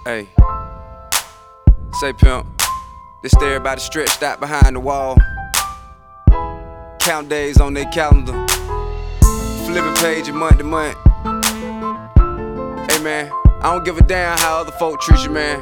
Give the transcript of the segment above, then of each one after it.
Hey, say pimp, this to everybody stretched out behind the wall. Count days on their calendar, flipping pages month to month. Hey man, I don't give a damn how other folk treat you, man.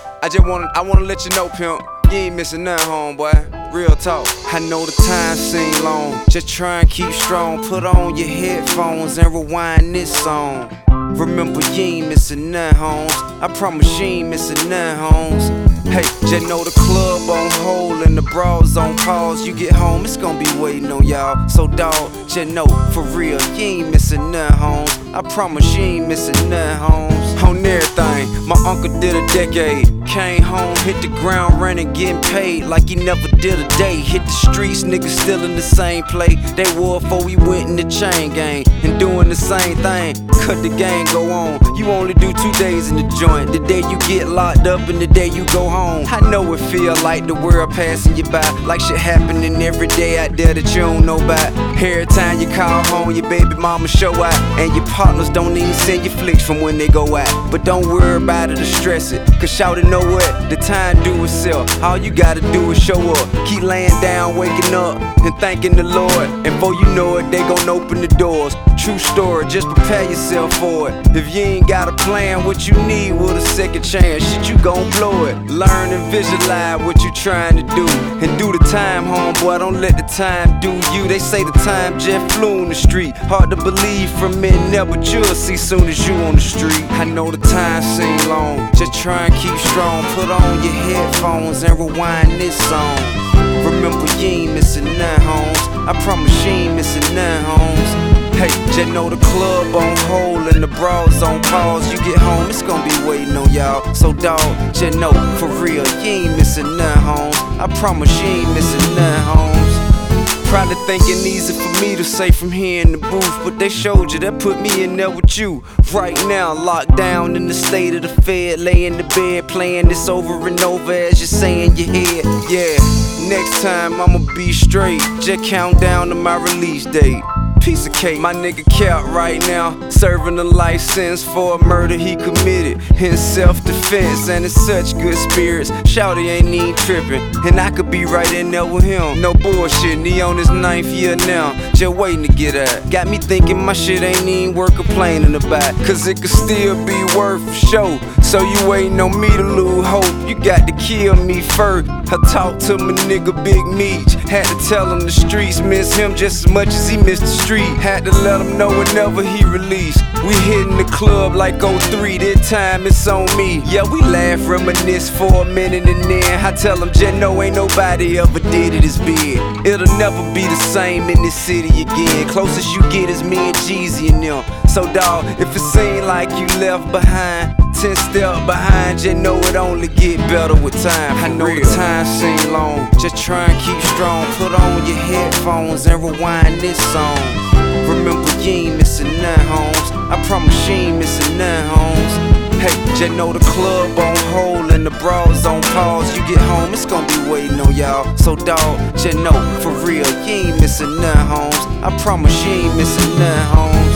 I wanna let you know, pimp, you ain't missing nothing, homeboy. Real talk. I know the time seem long, just try and keep strong. Put on your headphones and rewind this song. Remember, you ain't missing none, homes. I promise you ain't missing none, homes. Hey, just know the club on hold and the bras on pause. You get home, it's gonna be waiting on y'all. So dawg, just know, for real, you ain't missing none, homes. I promise you ain't missing none, homes. On everything, my uncle did a decade. Came home, hit the ground running, getting paid like he never did a day. Hit the streets, niggas still in the same play they wore before we went in the chain gang. And doing the same thing, cut the game, go on. You only do 2 days in the joint, the day you get locked up and the day you go home. I know it feel like the world passing you by, like shit happening every day out there that you don't know about. Every time you call home, your baby mama show out, and your partners don't even send you flicks from when they go out. But don't worry about it or stress it, cause shawty know what? The time do itself. All you gotta do is show up. Keep laying down, waking up, and thanking the Lord. And before you know it, they gon' open the doors. True story, just prepare yourself for it. If you ain't got a plan, what you need with a second chance, shit, you gon' blow it. Learn and visualize what you trying to do, and do the time, homeboy, don't let the time do you. They say the time just flew in the street. Hard to believe from in there, but you'll see soon as you on the street. I know the time seem long, just try and keep strong. Put on your headphones and rewind this song. Remember, you ain't missing none, homes. I promise you ain't missing none, homes. Hey, just know the club on hold and the bras on pause. You get home, it's gonna be waiting on y'all. So dawg, just know, for real, you ain't missing none, homes. I promise you ain't missing none, homes. Probably thinking easy for me to say from here in the booth, but they showed you, that put me in there with you. Right now, locked down in the state of the Fed, lay in the bed, playing this over and over as you say in your head. Yeah, next time I'ma be straight, just count down to my release date. Piece of cake, my nigga Cap right now, serving a life sentence for a murder he committed in self-defense, and in such good spirits. Shawty ain't even tripping, and I could be right in there with him. No bullshit, he on his 9th year now, just waiting to get out. Got me thinking my shit ain't even worth complaining about, cause it could still be worth a show. So you waiting on me to lose hope, you got to kill me first. I talked to my nigga Big Meech, had to tell him the streets miss him just as much as he missed the street. Had to let him know whenever he released. We hitting the club like 03, this time it's on me. Yeah, we laugh, reminisce for a minute, and then I tell him, just know ain't nobody ever did it as big. It'll never be the same in this city again. Closest you get is me and Jeezy and them. So dawg, if it seem like you left behind, 10 steps behind, just know it only get better with time. I know the time seem long, just try and keep strong. Put on your headphones and rewind this song. Remember, you ain't missing none, homes. I promise you ain't missing none, homes. Hey, just know the club on hold and the bras on pause. You get home, it's gonna be waiting on y'all. So dawg, just know, for real, you ain't missing none, homes. I promise you ain't missing none, homes.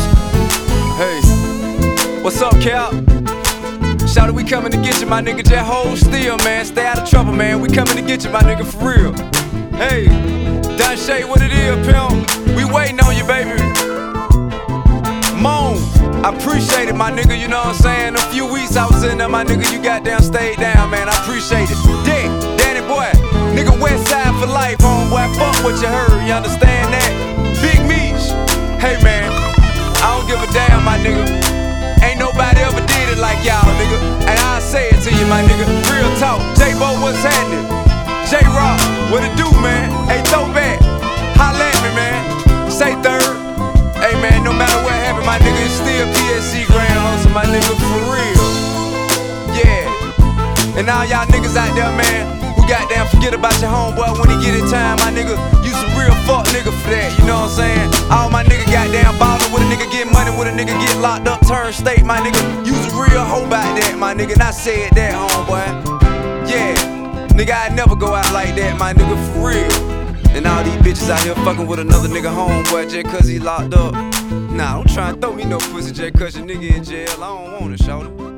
Hey, what's up, Cap? Shawty, we coming to get you, my nigga. Just hold still, man. Stay out of trouble, man. We coming to get you, my nigga, for real. Hey, Don Shay, what it is, pimp? We waiting on you, baby. Moan, I appreciate it, my nigga, you know what I'm saying? A few weeks I was in there, my nigga, you goddamn stayed down, man. I appreciate it. Dick, Danny boy, nigga, West Side for life, homeboy. Fuck what you heard, you understand that? Big Meech, hey, man, I don't give a damn, my nigga. Ain't nobody ever did it like y'all, nigga. And I'll say it to you, my nigga. Real talk. J-Bo, what's happening? J-Rock, what it do, man? Hey, throwback, holla at me, man. Say third. Hey, man, no matter what happened, my nigga, it's still PSC Grand Hustle, my nigga, for real. Yeah. And all y'all niggas out there, man, who goddamn forget about your homeboy when he get in time, my nigga. You some real fuck nigga for that, you know what I'm saying? All my nigga goddamn ballin' with a nigga get money, with a nigga get locked up, turn state, my nigga. You's a real hoe about that, my nigga, and I said that, homeboy. Yeah, nigga, I never go out like that, my nigga, for real. And all these bitches out here fucking with another nigga homeboy just cause he locked up. Nah, don't try and throw me no pussy just cause your nigga in jail. I don't want it, shawty.